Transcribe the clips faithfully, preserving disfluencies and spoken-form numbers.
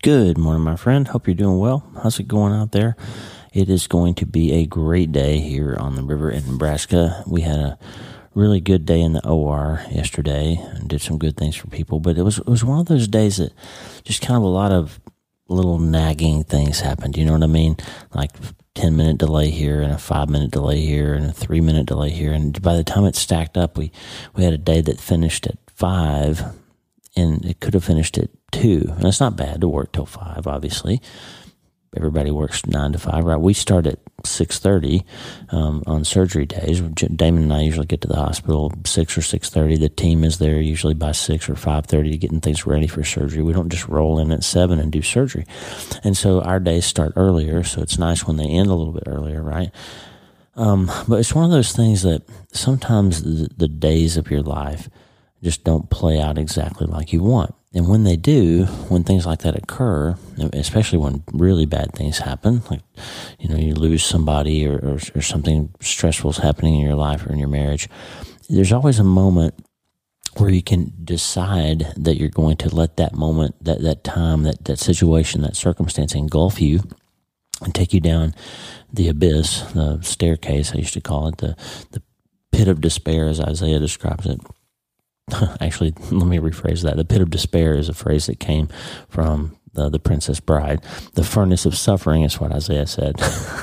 Good morning, my friend. Hope you're doing well. How's it going out there? It is going to be a great day here on the river in Nebraska. We had a really good day in the O R yesterday and did some good things for people, but it was it was one of those days that just kind of a lot of little nagging things happened. You know what I mean? Like ten minute delay here and a five minute delay here and a three minute delay here. And by the time it stacked up, we, we had a day that finished at five and it could have finished at two. And it's not bad to work till five, obviously. Everybody works nine to five, right? We start at six thirty um, on surgery days. Damon and I usually get to the hospital six or six thirty. The team is there usually by six or five thirty, getting things ready for surgery. We don't just roll in at seven and do surgery. And so our days start earlier, so it's nice when they end a little bit earlier, right? Um, but it's one of those things that sometimes the, the days of your life just don't play out exactly like you want. And when they do, when things like that occur, especially when really bad things happen, like, you know, you lose somebody or, or, or something stressful is happening in your life or in your marriage, there's always a moment where you can decide that you're going to let that moment, that, that time, that, that situation, that circumstance engulf you and take you down the abyss, the staircase, I used to call it, the, the pit of despair as Isaiah describes it. Actually, let me rephrase that. The pit of despair is a phrase that came from the, the Princess Bride. The furnace of suffering is what Isaiah said.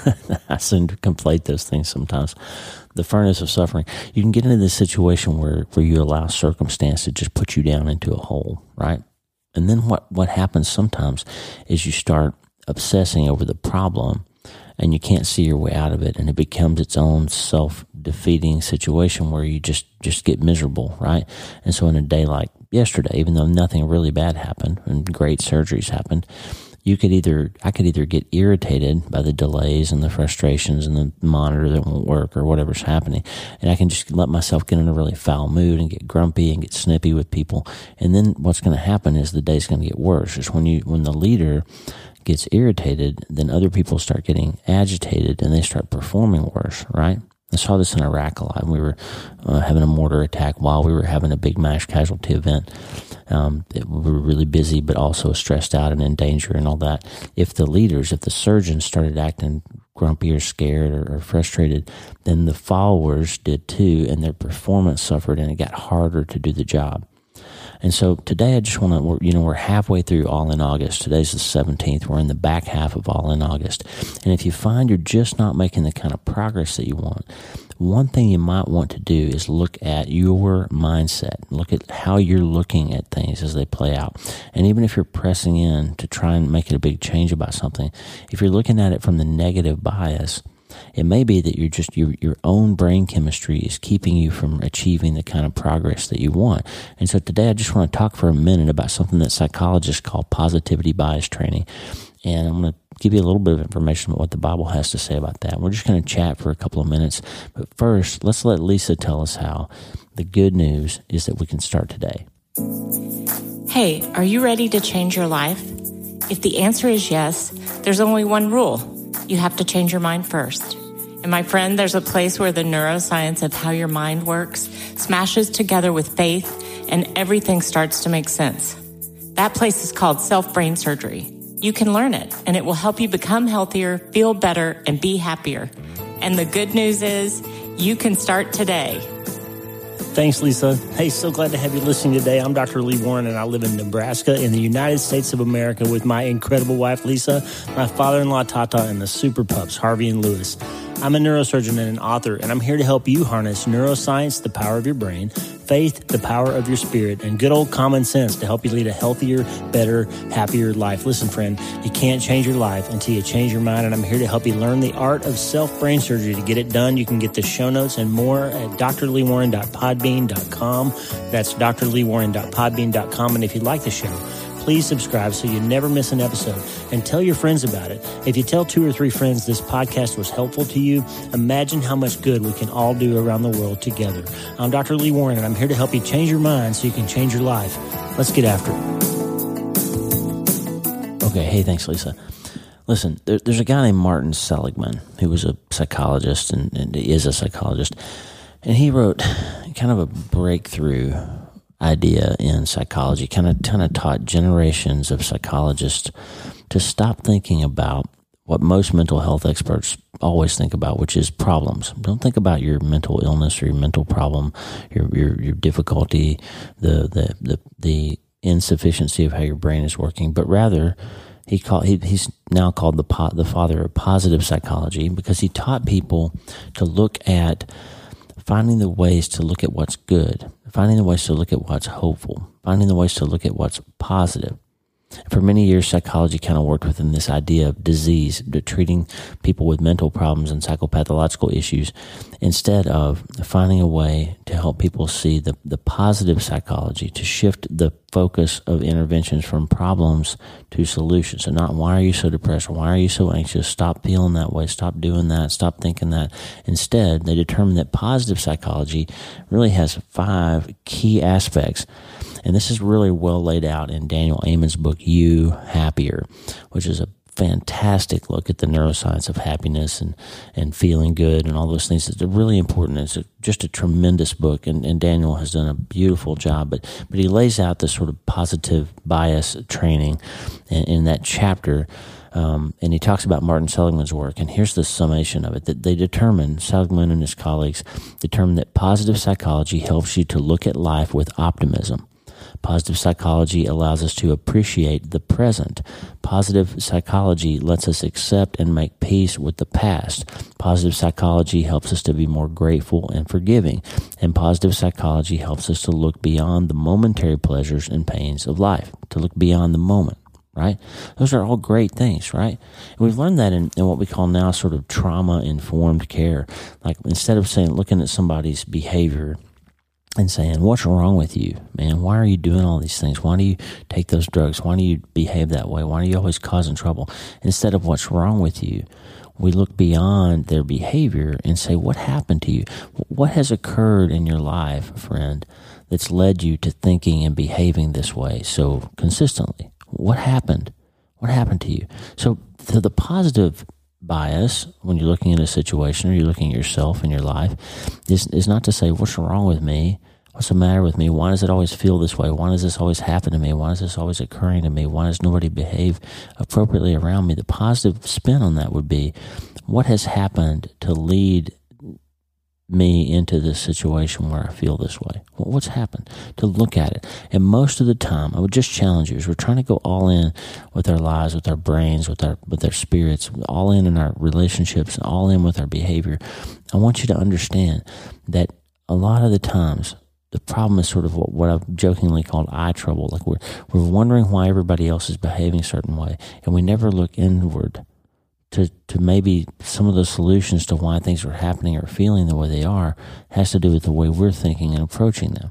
I seem to conflate those things sometimes. The furnace of suffering. You can get into this situation where, where you allow circumstance to just put you down into a hole, right? And then what, what happens sometimes is you start obsessing over the problem and you can't see your way out of it, and it becomes its own self-defeating situation where you just, just get miserable, right? And so in a day like yesterday, even though nothing really bad happened and great surgeries happened, you could either, I could either get irritated by the delays and the frustrations and the monitor that won't work or whatever's happening, and I can just let myself get in a really foul mood and get grumpy and get snippy with people. And then what's going to happen is the day's going to get worse. Just when you, when the leader gets irritated, then other people start getting agitated and they start performing worse, right? I saw this in Iraq a lot. We were uh, having a mortar attack while we were having a big mass casualty event. Um, it, we were really busy, but also stressed out and in danger and all that. If the leaders, if the surgeons started acting grumpy or scared or, or frustrated, then the followers did too, and their performance suffered and it got harder to do the job. And so today I just want to, you know, we're halfway through All in August. Today's the seventeenth. We're in the back half of All in August. And if you find you're just not making the kind of progress that you want, one thing you might want to do is look at your mindset. Look at how you're looking at things as they play out. And even if you're pressing in to try and make it a big change about something, if you're looking at it from the negative bias, it may be that you're just your your own brain chemistry is keeping you from achieving the kind of progress that you want. And so today I just want to talk for a minute about something that psychologists call positivity bias training. And I'm going to give you a little bit of information about what the Bible has to say about that. We're just going to chat for a couple of minutes. But first, let's let Lisa tell us how the good news is that we can start today. Hey, are you ready to change your life? If the answer is yes, there's only one rule. You have to change your mind first. And my friend, there's a place where the neuroscience of how your mind works smashes together with faith and everything starts to make sense. That place is called self-brain surgery. You can learn it and it will help you become healthier, feel better, and be happier. And the good news is you can start today. Thanks, Lisa. Hey, so glad to have you listening today. I'm Doctor Lee Warren, and I live in Nebraska in the United States of America with my incredible wife, Lisa, my father-in-law, Tata, and the super pups, Harvey and Lewis. I'm a neurosurgeon and an author, and I'm here to help you harness neuroscience, the power of your brain, faith, the power of your spirit, and good old common sense to help you lead a healthier, better, happier life. Listen, friend, you can't change your life until you change your mind, and I'm here to help you learn the art of self-brain surgery. To get it done, you can get the show notes and more at d r lee warren dot podbean dot com. That's d r lee warren dot podbean dot com, and if you like the show, please subscribe so you never miss an episode, and tell your friends about it. If you tell two or three friends this podcast was helpful to you, imagine how much good we can all do around the world together. I'm Doctor Lee Warren, and I'm here to help you change your mind so you can change your life. Let's get after it. Okay, hey, thanks, Lisa. Listen, there, there's a guy named Martin Seligman who was a psychologist and, and is a psychologist, and he wrote kind of a breakthrough idea in psychology, kind of kind of taught generations of psychologists to stop thinking about what most mental health experts always think about, which is problems. Don't think about your mental illness or your mental problem, your your, your difficulty, the, the the the insufficiency of how your brain is working, but rather he call he, he's now called the po- the father of positive psychology, because he taught people to look at finding the ways to look at what's good, finding the ways to look at what's hopeful, finding the ways to look at what's positive. For many years, psychology kind of worked within this idea of disease, treating people with mental problems and psychopathological issues, instead of finding a way to help people see the, the positive psychology, to shift the focus of interventions from problems to solutions. So not, why are you so depressed? Or why are you so anxious? Stop feeling that way. Stop doing that. Stop thinking that. Instead, they determined that positive psychology really has five key aspects. And this is really well laid out in Daniel Amen's book, You Happier, which is a fantastic look at the neuroscience of happiness and, and feeling good and all those things. It's really important. It's a, just a tremendous book, and, and Daniel has done a beautiful job. But but he lays out this sort of positive bias training in, in that chapter. Um, and he talks about Martin Seligman's work, and here's the summation of it, that they determined, Seligman and his colleagues determined that positive psychology helps you to look at life with optimism. Positive psychology allows us to appreciate the present. Positive psychology lets us accept and make peace with the past. Positive psychology helps us to be more grateful and forgiving. And positive psychology helps us to look beyond the momentary pleasures and pains of life, to look beyond the moment. Right? Those are all great things, right? And we've learned that in, in what we call now sort of trauma-informed care. Like, instead of saying, looking at somebody's behavior and saying, what's wrong with you, man? Why are you doing all these things? Why do you take those drugs? Why do you behave that way? Why are you always causing trouble? Instead of what's wrong with you, we look beyond their behavior and say, what happened to you? What has occurred in your life, friend, that's led you to thinking and behaving this way so consistently? What happened? What happened to you? So, to the positive bias, when you're looking at a situation or you're looking at yourself and your life, is, is not to say, what's wrong with me? What's the matter with me? Why does it always feel this way? Why does this always happen to me? Why is this always occurring to me? Why does nobody behave appropriately around me? The positive spin on that would be, what has happened to lead me into this situation where I feel this way? What's happened? To look at it. And most of the time, I would just challenge you, as we're trying to go all in with our lives, with our brains, with our with our spirits, all in in our relationships, all in with our behavior. I want you to understand that a lot of the times, the problem is sort of what, what I've jokingly called eye trouble. Like, we're we're wondering why everybody else is behaving a certain way, and we never look inward to to maybe some of the solutions to why things are happening or feeling the way they are has to do with the way we're thinking and approaching them.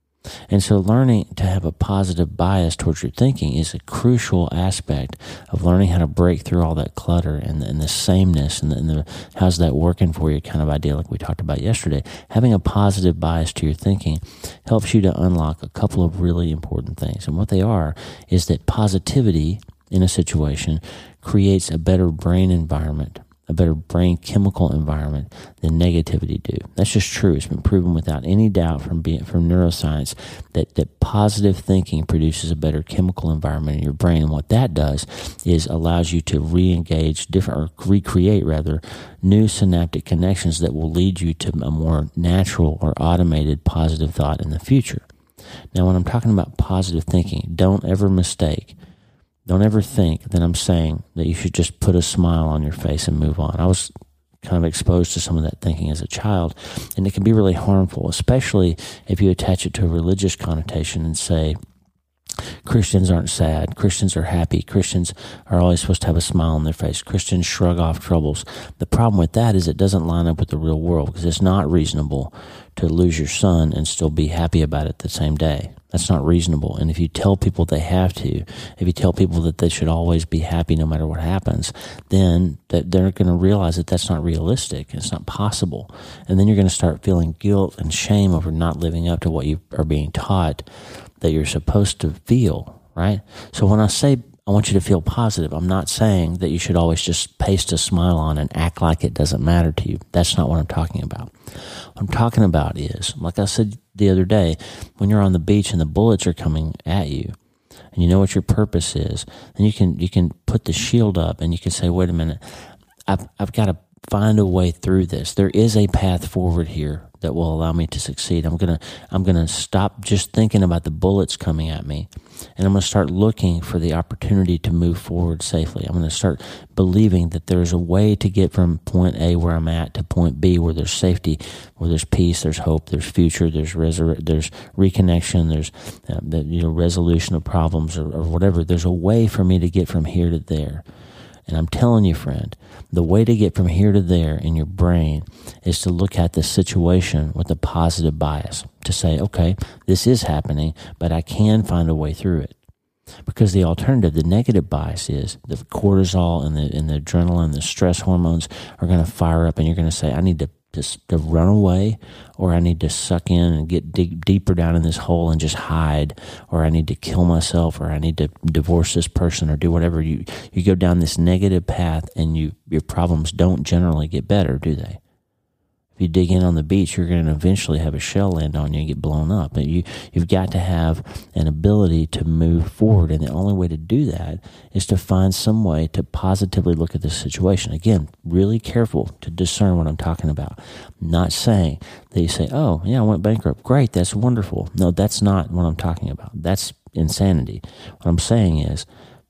And so learning to have a positive bias towards your thinking is a crucial aspect of learning how to break through all that clutter and, and the sameness and, the, and the how's that working for you kind of idea like we talked about yesterday. Having a positive bias to your thinking helps you to unlock a couple of really important things. And what they are is that positivity in a situation creates a better brain environment, a better brain chemical environment than negativity do. That's just true. It's been proven without any doubt from being, from neuroscience that, that positive thinking produces a better chemical environment in your brain. And what that does is allows you to re-engage different, or recreate rather, new synaptic connections that will lead you to a more natural or automated positive thought in the future. Now, when I'm talking about positive thinking, don't ever mistake Don't ever think that I'm saying that you should just put a smile on your face and move on. I was kind of exposed to some of that thinking as a child, and it can be really harmful, especially if you attach it to a religious connotation and say, Christians aren't sad, Christians are happy, Christians are always supposed to have a smile on their face, Christians shrug off troubles. The problem with that is it doesn't line up with the real world, because it's not reasonable to lose your son and still be happy about it the same day. That's not reasonable. And if you tell people they have to, if you tell people that they should always be happy no matter what happens, then they're going to realize that that's not realistic. It's not possible. And then you're going to start feeling guilt and shame over not living up to what you are being taught that you're supposed to feel, right? So when I say I want you to feel positive. I'm not saying that you should always just paste a smile on and act like it doesn't matter to you. That's not what I'm talking about. What I'm talking about is, like I said the other day, when you're on the beach and the bullets are coming at you, and you know what your purpose is, then you can you can put the shield up and you can say, wait a minute, I've I've got to find a way through this. There is a path forward here that will allow me to succeed. I'm gonna I'm gonna stop just thinking about the bullets coming at me, and I'm gonna start looking for the opportunity to move forward safely. I'm gonna start believing that there's a way to get from point A where I'm at to point B where there's safety, where there's peace, there's hope, there's future, there's resur- there's reconnection, there's uh, the, you know resolution of problems or, or whatever. There's a way for me to get from here to there. And I'm telling you, friend, the way to get from here to there in your brain is to look at the situation with a positive bias, to say, okay, this is happening, but I can find a way through it. Because the alternative, the negative bias is the cortisol and the, and the adrenaline, the stress hormones are going to fire up, and you're going to say, I need to To, to run away, or I need to suck in and get dig, deeper down in this hole and just hide, or I need to kill myself, or I need to divorce this person, or do whatever. You you go down this negative path, and you your problems don't generally get better, do they? If you dig in on the beach, you're going to eventually have a shell land on you and get blown up. And you, you've got to have an ability to move forward, and the only way to do that is to find some way to positively look at the situation. Again, really careful to discern what I'm talking about. I'm not saying that you say, oh, yeah, I went bankrupt. Great, that's wonderful. No, that's not what I'm talking about. That's insanity. What I'm saying is,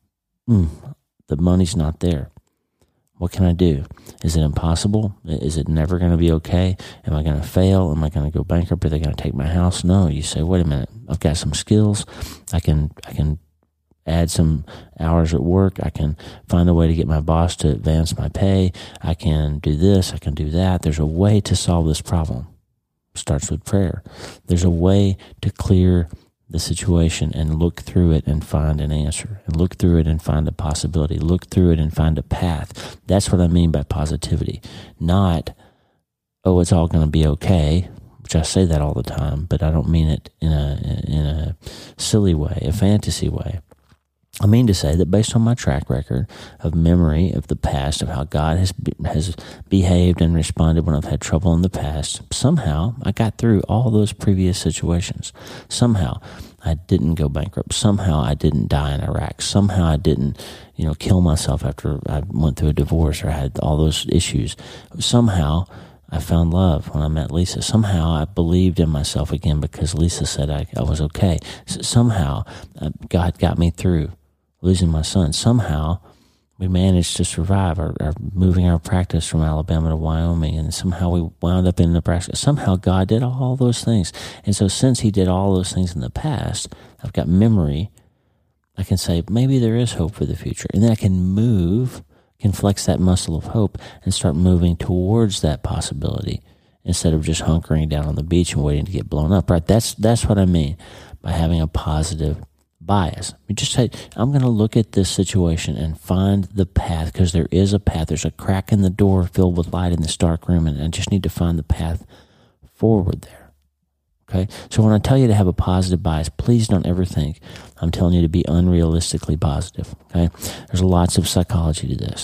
mm, the money's not there. What can I do? Is it impossible? Is it never going to be okay? Am I going to fail? Am I going to go bankrupt? Are they going to take my house? No. You say, wait a minute. I've got some skills. I can I can add some hours at work. I can find a way to get my boss to advance my pay. I can do this. I can do that. There's a way to solve this problem. Starts with prayer. There's a way to clear the situation and look through it and find an answer, and look through it and find a possibility, look through it and find a path. That's what I mean by positivity. Not, oh, it's all going to be okay, which I say that all the time, but I don't mean it in a in a silly way, a fantasy way. I mean to say that based on my track record of memory of the past, of how God has has behaved and responded when I've had trouble in the past, somehow I got through all those previous situations. Somehow I didn't go bankrupt. Somehow I didn't die in Iraq. Somehow I didn't, you know, kill myself after I went through a divorce or had all those issues. Somehow I found love when I met Lisa. Somehow I believed in myself again because Lisa said I, I was okay. So somehow uh, God got me through losing my son. Somehow we managed to survive, our, our moving our practice from Alabama to Wyoming, and somehow we wound up in Nebraska. Somehow God did all those things. And so since he did all those things in the past, I've got memory. I can say, maybe there is hope for the future. And then I can move, can flex that muscle of hope and start moving towards that possibility instead of just hunkering down on the beach and waiting to get blown up. Right? That's, that's what I mean by having a positive bias. You just say, I'm going to look at this situation and find the path, because there is a path. There's a crack in the door filled with light in this dark room, and I just need to find the path forward there. Okay? So when I tell you to have a positive bias, please don't ever think I'm telling you to be unrealistically positive. Okay? There's lots of psychology to this.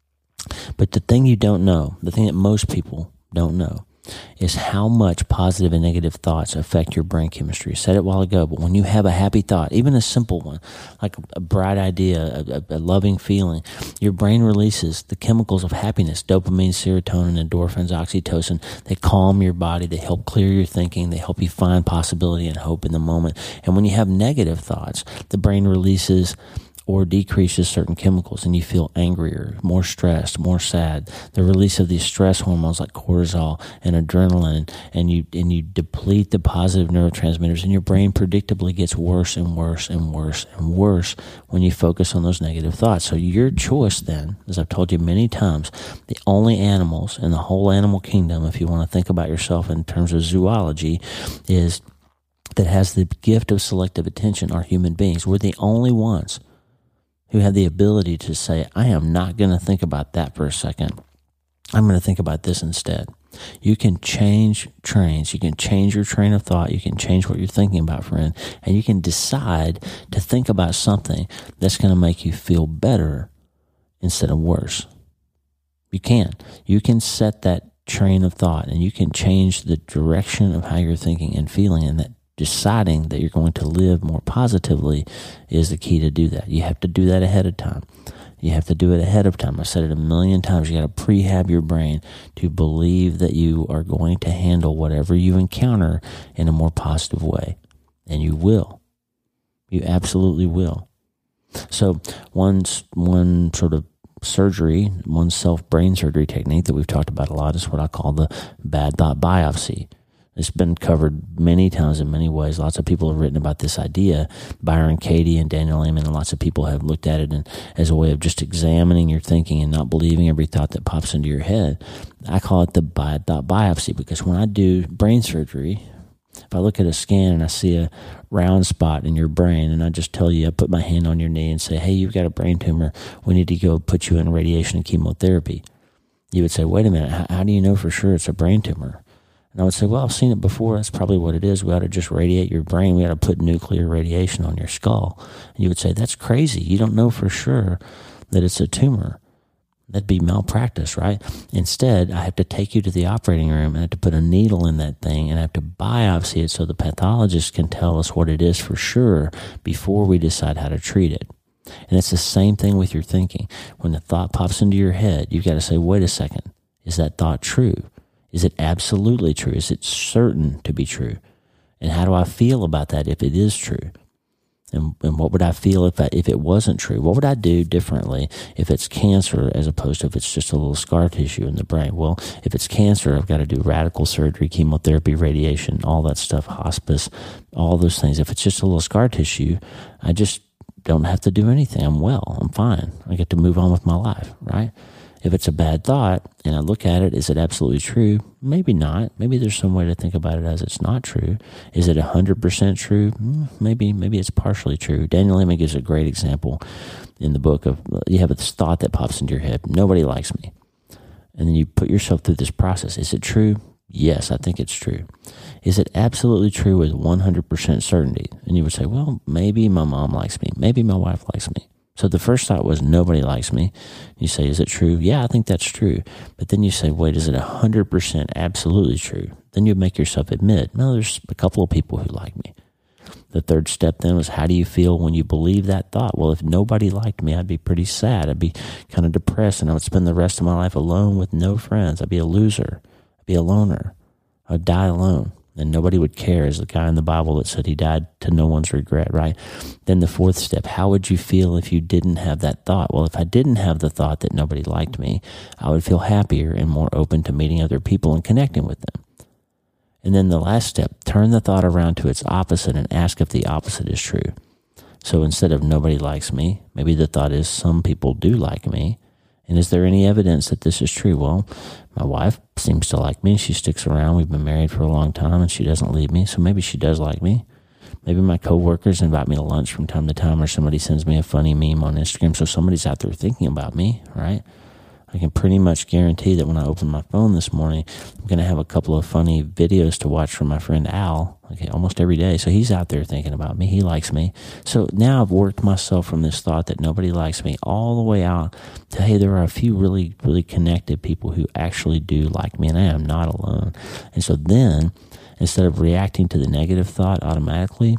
But the thing you don't know, the thing that most people don't know, is how much positive and negative thoughts affect your brain chemistry. I said it a while ago, but when you have a happy thought, even a simple one, like a bright idea, a, a loving feeling, your brain releases the chemicals of happiness, dopamine, serotonin, endorphins, oxytocin. They calm your body. They help clear your thinking. They help you find possibility and hope in the moment. And when you have negative thoughts, the brain releases or decreases certain chemicals, and you feel angrier, more stressed, more sad. The release of these stress hormones like cortisol and adrenaline, and you and you deplete the positive neurotransmitters, and your brain predictably gets worse and worse and worse and worse when you focus on those negative thoughts. So your choice then, as I've told you many times, the only animals in the whole animal kingdom, if you want to think about yourself in terms of zoology, is that has the gift of selective attention are human beings. We're the only ones who have the ability to say, I am not going to think about that for a second. I'm going to think about this instead. You can change trains. You can change your train of thought. You can change what you're thinking about, friend. And you can decide to think about something that's going to make you feel better instead of worse. You can. You can set that train of thought, and you can change the direction of how you're thinking and feeling, and that deciding that you're going to live more positively is the key to do that. You have to do that ahead of time. You have to do it ahead of time. I said it a million times. You got to prehab your brain to believe that you are going to handle whatever you encounter in a more positive way. And you will. You absolutely will. So one, one sort of surgery, one self-brain surgery technique that we've talked about a lot is what I call the bad thought biopsy. It's been covered many times in many ways. Lots of people have written about this idea. Byron Katie and Daniel Amen and lots of people have looked at it and, as a way of just examining your thinking and not believing every thought that pops into your head. I call it the bad thought biopsy, because when I do brain surgery, if I look at a scan and I see a round spot in your brain and I just tell you, I put my hand on your knee and say, hey, you've got a brain tumor. We need to go put you in radiation and chemotherapy. You would say, wait a minute, how, how do you know for sure it's a brain tumor? And I would say, well, I've seen it before. That's probably what it is. We ought to just radiate your brain. We ought to put nuclear radiation on your skull. And you would say, that's crazy. You don't know for sure that it's a tumor. That'd be malpractice, right? Instead, I have to take you to the operating room and I have to put a needle in that thing and I have to biopsy it so the pathologist can tell us what it is for sure before we decide how to treat it. And it's the same thing with your thinking. When the thought pops into your head, you've got to say, wait a second, is that thought true? Is it absolutely true? Is it certain to be true? And how do I feel about that if it is true? And, and what would I feel if I, if it wasn't true? What would I do differently if it's cancer as opposed to if it's just a little scar tissue in the brain? Well, if it's cancer, I've got to do radical surgery, chemotherapy, radiation, all that stuff, hospice, all those things. If it's just a little scar tissue, I just don't have to do anything. I'm well. I'm fine. I get to move on with my life, right? If it's a bad thought and I look at it, is it absolutely true? Maybe not. Maybe there's some way to think about it as it's not true. Is it one hundred percent true? Maybe maybe it's partially true. Daniel Amen gives a great example in the book of, you have this thought that pops into your head, nobody likes me. And then you put yourself through this process. Is it true? Yes, I think it's true. Is it absolutely true with one hundred percent certainty? And you would say, well, maybe my mom likes me. Maybe my wife likes me. So the first thought was, nobody likes me. You say, is it true? Yeah, I think that's true. But then you say, wait, is it one hundred percent absolutely true? Then you make yourself admit, no, there's a couple of people who like me. The third step then was, how do you feel when you believe that thought? Well, if nobody liked me, I'd be pretty sad. I'd be kind of depressed, and I would spend the rest of my life alone with no friends. I'd be a loser. I'd be a loner. I'd die alone. And nobody would care, as the guy in the Bible that said he died to no one's regret, right? Then the fourth step, how would you feel if you didn't have that thought? Well, if I didn't have the thought that nobody liked me, I would feel happier and more open to meeting other people and connecting with them. And then the last step, turn the thought around to its opposite and ask if the opposite is true. So instead of nobody likes me, maybe the thought is some people do like me. And is there any evidence that this is true? Well, my wife seems to like me. She sticks around. We've been married for a long time, and she doesn't leave me. So maybe she does like me. Maybe my coworkers invite me to lunch from time to time, or somebody sends me a funny meme on Instagram. So somebody's out there thinking about me, right? I can pretty much guarantee that when I open my phone this morning, I'm going to have a couple of funny videos to watch from my friend Al, okay, almost every day. So he's out there thinking about me. He likes me. So now I've worked myself from this thought that nobody likes me all the way out to, hey, there are a few really, really connected people who actually do like me, and I am not alone. And so then, instead of reacting to the negative thought automatically,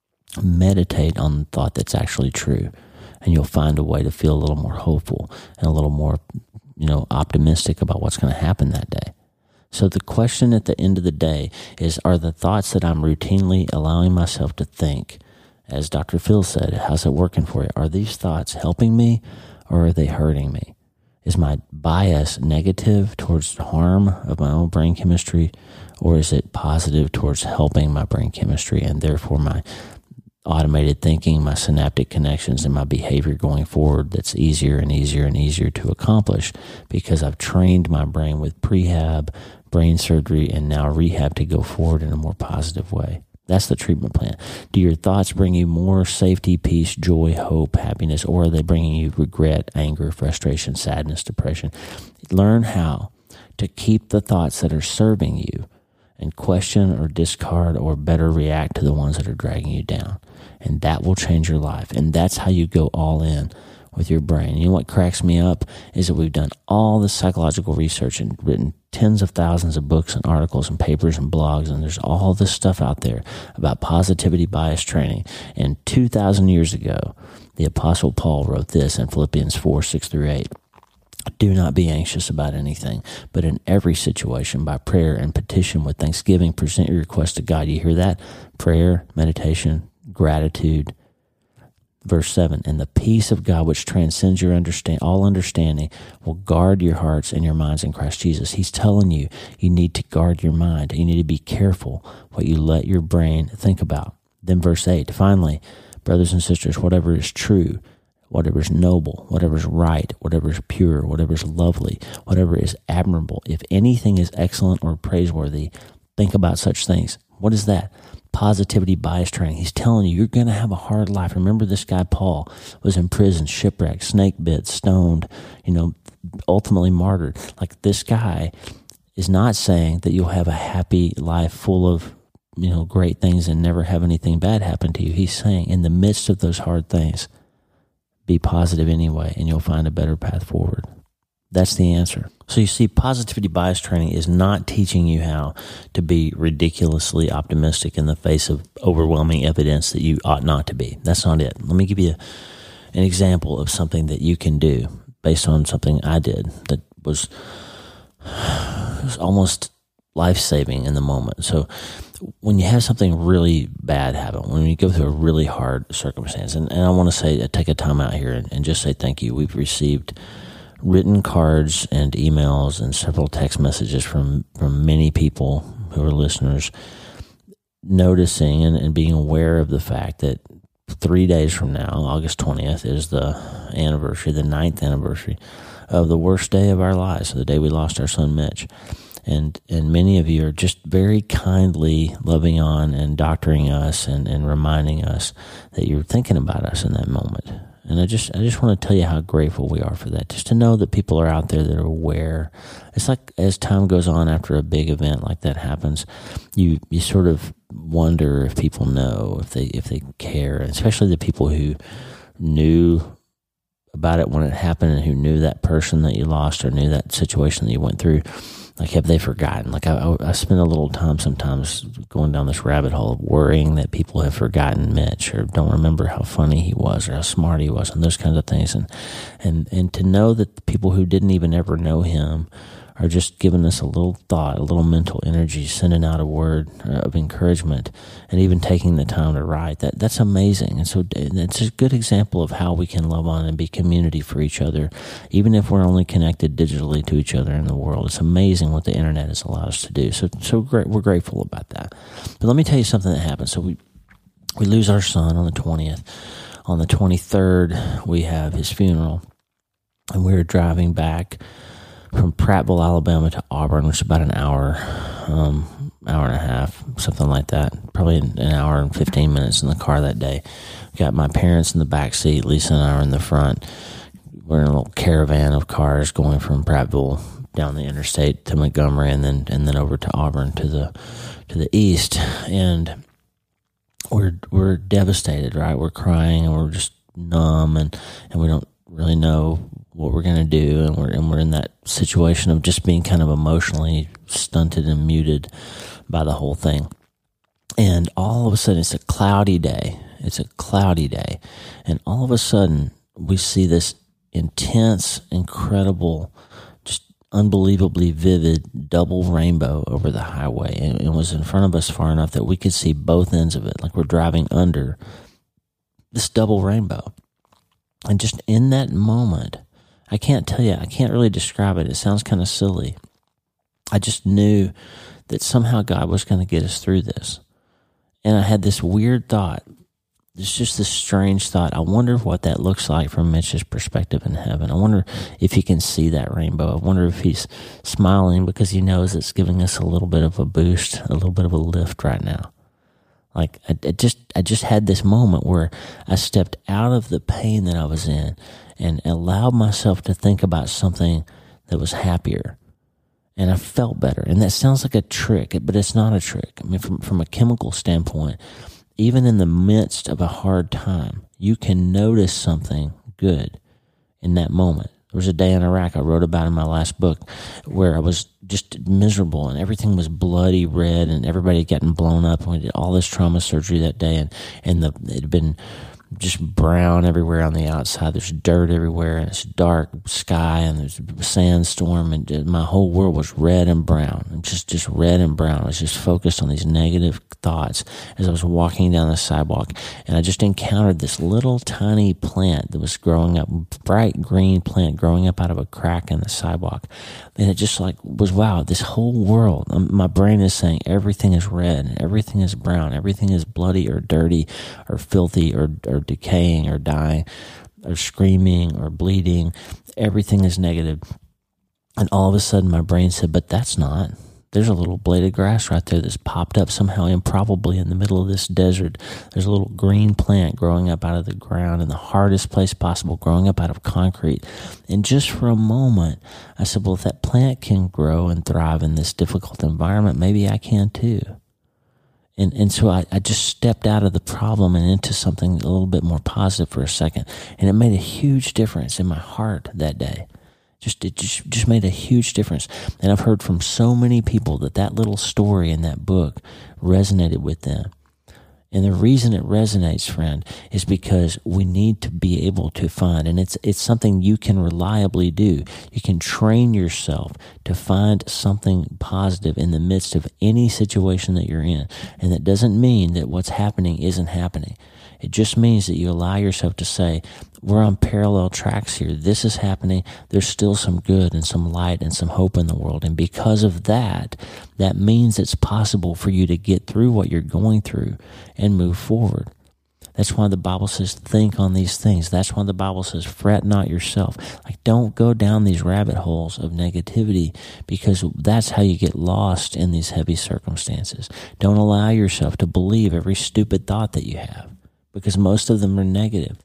meditate on the thought that's actually true. And you'll find a way to feel a little more hopeful and a little more, you know, optimistic about what's going to happen that day. So the question at the end of the day is, are the thoughts that I'm routinely allowing myself to think, as Doctor Phil said, how's it working for you? Are these thoughts helping me, or are they hurting me? Is my bias negative towards harm of my own brain chemistry, or is it positive towards helping my brain chemistry and therefore my automated thinking, my synaptic connections, and my behavior going forward that's easier and easier and easier to accomplish because I've trained my brain with prehab, brain surgery, and now rehab to go forward in a more positive way. That's the treatment plan. Do your thoughts bring you more safety, peace, joy, hope, happiness, or are they bringing you regret, anger, frustration, sadness, depression? Learn how to keep the thoughts that are serving you and question or discard or better react to the ones that are dragging you down. And that will change your life. And that's how you go all in with your brain. You know what cracks me up is that we've done all this psychological research and written tens of thousands of books and articles and papers and blogs, and there's all this stuff out there about positivity bias training. And two thousand years ago, the Apostle Paul wrote this in Philippians four, six through eight. Do not be anxious about anything, but in every situation, by prayer and petition with thanksgiving, present your request to God. You hear that? Prayer, meditation, gratitude. Verse seven, and the peace of God, which transcends your understand all understanding, will guard your hearts and your minds in Christ Jesus. He's telling you, you need to guard your mind. You need to be careful what you let your brain think about. Then verse eight, finally, brothers and sisters, whatever is true, whatever is noble, whatever is right, whatever is pure, whatever is lovely, whatever is admirable, if anything is excellent or praiseworthy, think about such things. What is that? Positivity bias training. He's telling you, you're going to have a hard life. Remember, this guy Paul was in prison, shipwrecked, snake bit, stoned, you know, ultimately martyred. Like, this guy is not saying that you'll have a happy life full of, you know, great things and never have anything bad happen to you. He's saying, in the midst of those hard things, be positive anyway, and you'll find a better path forward. That's the answer. So you see, positivity bias training is not teaching you how to be ridiculously optimistic in the face of overwhelming evidence that you ought not to be. That's not it. Let me give you an example of something that you can do based on something I did that was, was almost life-saving in the moment. So when you have something really bad happen, when you go through a really hard circumstance, and, and I want to say, take a time out here and, and just say thank you. We've received written cards and emails and several text messages from, from many people who are listeners noticing and, and being aware of the fact that three days from now, August twentieth, is the anniversary, the ninth anniversary of the worst day of our lives, the day we lost our son Mitch. And and many of you are just very kindly loving on and doctoring us and, and reminding us that you're thinking about us in that moment. And I just I just want to tell you how grateful we are for that. Just to know that people are out there that are aware. It's like as time goes on after a big event like that happens, you you sort of wonder if people know, if they if they care, and especially the people who knew about it when it happened and who knew that person that you lost or knew that situation that you went through. Like, have they forgotten? Like, I, I spend a little time sometimes going down this rabbit hole of worrying that people have forgotten Mitch or don't remember how funny he was or how smart he was and those kinds of things. And and, and to know that the people who didn't even ever know him are just giving us a little thought, a little mental energy, sending out a word of encouragement, and even taking the time to write, that that's amazing. And so it's a good example of how we can love on and be community for each other, even if we're only connected digitally to each other in the world. It's amazing what the internet has allowed us to do. So so great, we're grateful about that. But let me tell you something that happened. So we we lose our son on the twentieth. On the twenty-third, we have his funeral, and we were driving back from Prattville, Alabama to Auburn, which is about an hour, um, hour and a half, something like that. Probably an hour and fifteen minutes in the car that day. Got my parents in the back seat. Lisa and I are in the front. We're in a little caravan of cars going from Prattville down the interstate to Montgomery, and then and then over to Auburn to the to the east. And we're we're devastated, right? We're crying and we're just numb, and, and we don't really know what we're going to do, and we're and we're in that situation of just being kind of emotionally stunted and muted by the whole thing. And all of a sudden, it's a cloudy day. It's a cloudy day, and all of a sudden, we see this intense, incredible, just unbelievably vivid double rainbow over the highway, and it was in front of us far enough that we could see both ends of it, like we're driving under this double rainbow. And just in that moment, I can't tell you, I can't really describe it. It sounds kind of silly. I just knew that somehow God was going to get us through this. And I had this weird thought. It's just this strange thought. I wonder what that looks like from Mitch's perspective in heaven. I wonder if he can see that rainbow. I wonder if he's smiling because he knows it's giving us a little bit of a boost, a little bit of a lift right now. Like, I, I just I just had this moment where I stepped out of the pain that I was in and allowed myself to think about something that was happier. And I felt better. And that sounds like a trick, but it's not a trick. I mean, from, from a chemical standpoint, even in the midst of a hard time, you can notice something good in that moment. There was a day in Iraq I wrote about in my last book where I was just miserable and everything was bloody red and everybody had gotten blown up, and we did all this trauma surgery that day, and, and the, it had been just brown everywhere on the outside. There's dirt everywhere, and it's dark sky, and there's a sandstorm, and my whole world was red and brown, and just, just red and brown. I was just focused on these negative thoughts as I was walking down the sidewalk, and I just encountered this little tiny plant that was growing up, bright green plant growing up out of a crack in the sidewalk, and it just like was, wow, this whole world, um, my brain is saying everything is red, and everything is brown, everything is bloody or dirty or filthy or, or decaying or dying or screaming or bleeding. Everything is negative. And all of a sudden my brain said, but that's not. There's a little blade of grass right there that's popped up somehow improbably in the middle of this desert. There's a little green plant growing up out of the ground in the hardest place possible, growing up out of concrete. And just for a moment, I said, well, if that plant can grow and thrive in this difficult environment, maybe I can too. And and so I, I just stepped out of the problem and into something a little bit more positive for a second. And it made a huge difference in my heart that day. Just It just, just made a huge difference. And I've heard from so many people that that little story in that book resonated with them. And the reason it resonates, friend, is because we need to be able to find, and it's it's something you can reliably do. You can train yourself to find something positive in the midst of any situation that you're in. And that doesn't mean that what's happening isn't happening. It just means that you allow yourself to say, we're on parallel tracks here. This is happening. There's still some good and some light and some hope in the world. And because of that, that means it's possible for you to get through what you're going through and move forward. That's why the Bible says, think on these things. That's why the Bible says, fret not yourself. Like, don't go down these rabbit holes of negativity, because that's how you get lost in these heavy circumstances. Don't allow yourself to believe every stupid thought that you have, because most of them are negative.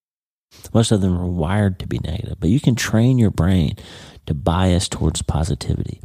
Most of them are wired to be negative, but you can train your brain to bias towards positivity.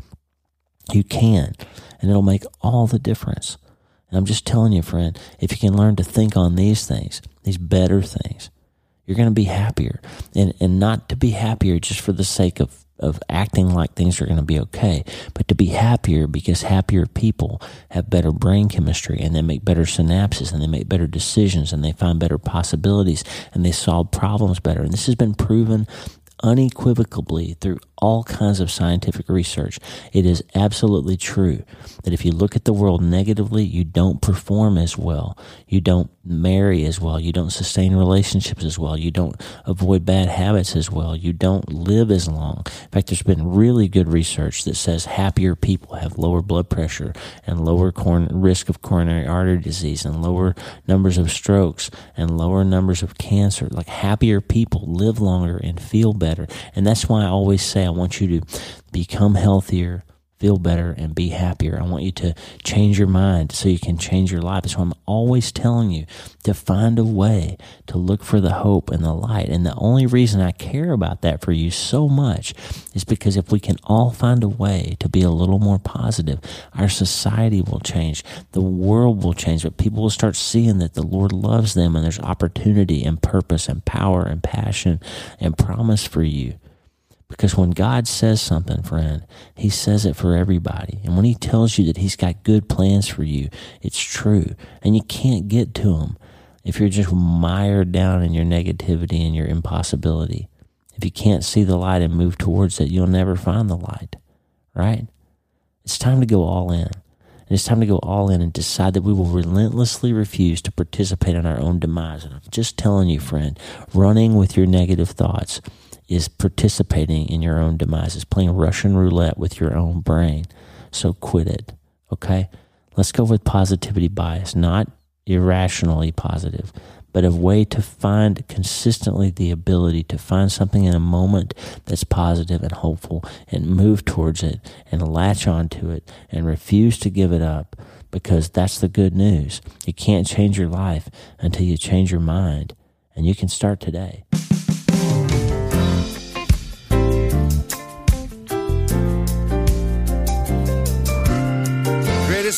You can, and it'll make all the difference. And I'm just telling you, friend, if you can learn to think on these things, these better things, you're going to be happier. And and not to be happier just for the sake of of acting like things are going to be okay, but to be happier because happier people have better brain chemistry, and they make better synapses, and they make better decisions, and they find better possibilities, and they solve problems better. And this has been proven unequivocally through all kinds of scientific research. It is absolutely true that if you look at the world negatively, you don't perform as well. You don't marry as well. You don't sustain relationships as well. You don't avoid bad habits as well. You don't live as long. In fact, there's been really good research that says happier people have lower blood pressure and lower coron- risk of coronary artery disease and lower numbers of strokes and lower numbers of cancer. Like, happier people live longer and feel better. And that's why I always say I want you to become healthier, feel better, and be happier. I want you to change your mind so you can change your life. That's why I'm always telling you to find a way to look for the hope and the light. And the only reason I care about that for you so much is because if we can all find a way to be a little more positive, our society will change, the world will change, but people will start seeing that the Lord loves them, and there's opportunity and purpose and power and passion and promise for you. Because when God says something, friend, he says it for everybody. And when he tells you that he's got good plans for you, it's true. And you can't get to them if you're just mired down in your negativity and your impossibility. If you can't see the light and move towards it, you'll never find the light, right? It's time to go all in. And it's time to go all in and decide that we will relentlessly refuse to participate in our own demise. And I'm just telling you, friend, running with your negative thoughts is participating in your own demise. It's playing Russian roulette with your own brain. So quit it, okay? Let's go with positivity bias, not irrationally positive, but a way to find consistently the ability to find something in a moment that's positive and hopeful and move towards it and latch onto it and refuse to give it up, because that's the good news. You can't change your life until you change your mind, and you can start today.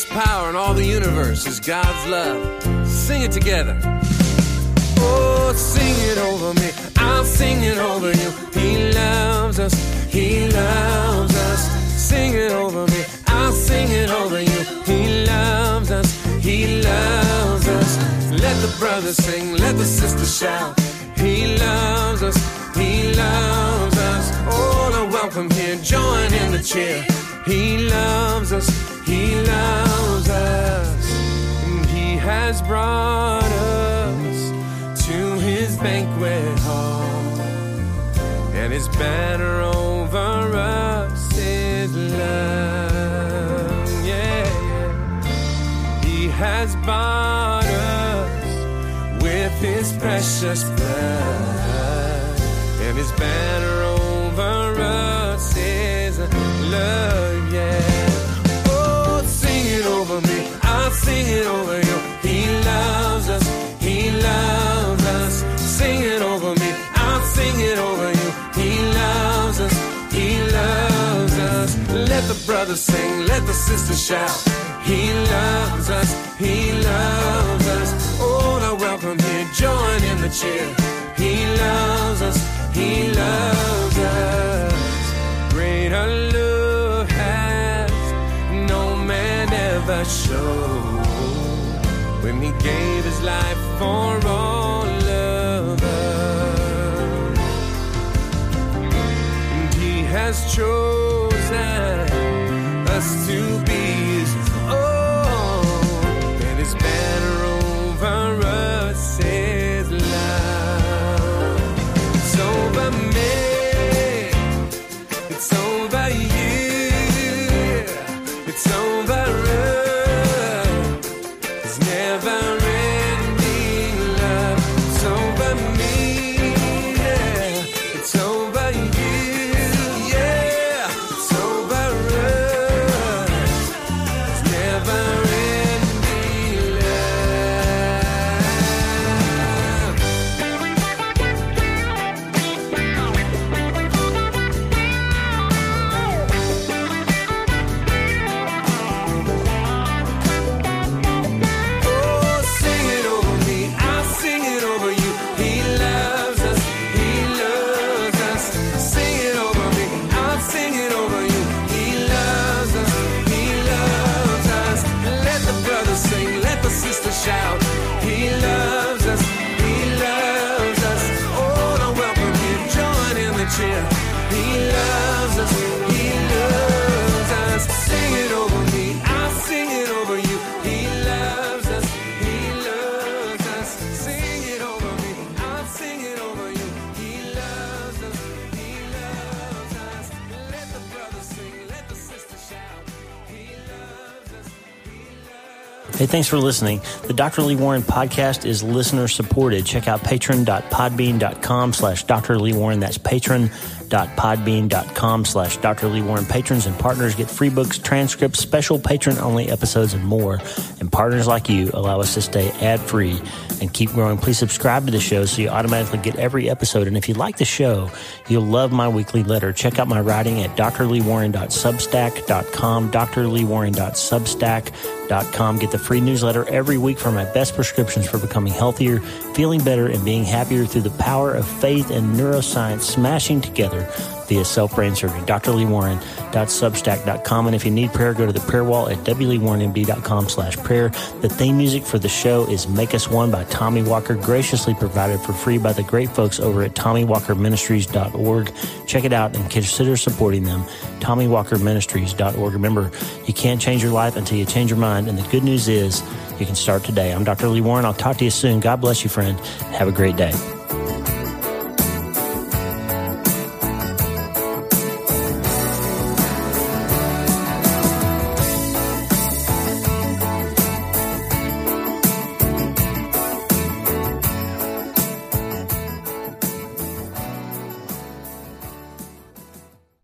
greatest power in all the universe is God's love. Sing it together. Oh, sing it over me. I'll sing it over you. He loves us. He loves us. Sing it over me. I'll sing it over you. He loves us. He loves us. Let the brothers sing. Let the sisters shout. He loves us. He loves us. All are welcome here. Join in the cheer. He loves us. He loves us. And he has brought us to his banquet hall. And his banner over us is love. Yeah, yeah. He has bought us with his precious blood. And his banner over us is love, yeah. Oh, sing it over me. I'll sing it over you. He loves us. He loves us. Sing it over me. I'll sing it over you. He loves us. He loves us. Let the brothers sing. Let the sisters shout. He loves us. He loves us. All are welcome here. Join in the cheer. He loves us. He loves us. Greater love has no man ever showed when he gave his life for all of us. And he has chosen us to be his own, and his banner over us is love. It's over me, it's over you, it's over us. It's never ending love. It's over me, yeah. It's over you, yeah. It's over us. It's never ending love. Oh, sing it over me. I'll sing it over you. He loves us. He loves us. Sing it over me. I'll sing it over you. He loves us. He loves us. Let the brothers sing. Let the sisters shout. He loves us. He loves us. All are welcome here. Join in the cheer. He loves us. He loves us. Sing it over me. I'll sing it over you. He loves us. He loves us. Sing it over me. I'll sing it over you. He loves us. He loves us. Let the brothers sing. Let the sisters shout. He loves us. He loves us. Hey, thanks for listening. The Doctor Lee Warren podcast is listener supported. Check out patron.podbean.com slash Dr. Lee Warren. That's patron.podbean.com slash Dr. Lee Warren. Patrons and partners get free books, transcripts, special patron-only episodes, and more. And partners like you allow us to stay ad-free and keep growing. Please subscribe to the show so you automatically get every episode. And if you like the show, you'll love my weekly letter. Check out my writing at d r lee warren dot substack dot com, d r lee warren dot substack dot com. Get the free newsletter every week for my best prescriptions for becoming healthier, feeling better, and being happier through the power of faith and neuroscience smashing together via self-brain surgery. d r lee warren dot substack dot com. And if you need prayer, go to the prayer wall at w lee warren m d dot com slash prayer. The theme music for the show is Make Us One by Tommy Walker, graciously provided for free by the great folks over at tommy walker ministries dot org. Check it out and consider supporting them. tommy walker ministries dot org. Remember, you can't change your life until you change your mind, and the good news is you can start today. I'm Doctor Lee Warren. I'll talk to you soon. God bless you, friend. Have a great day.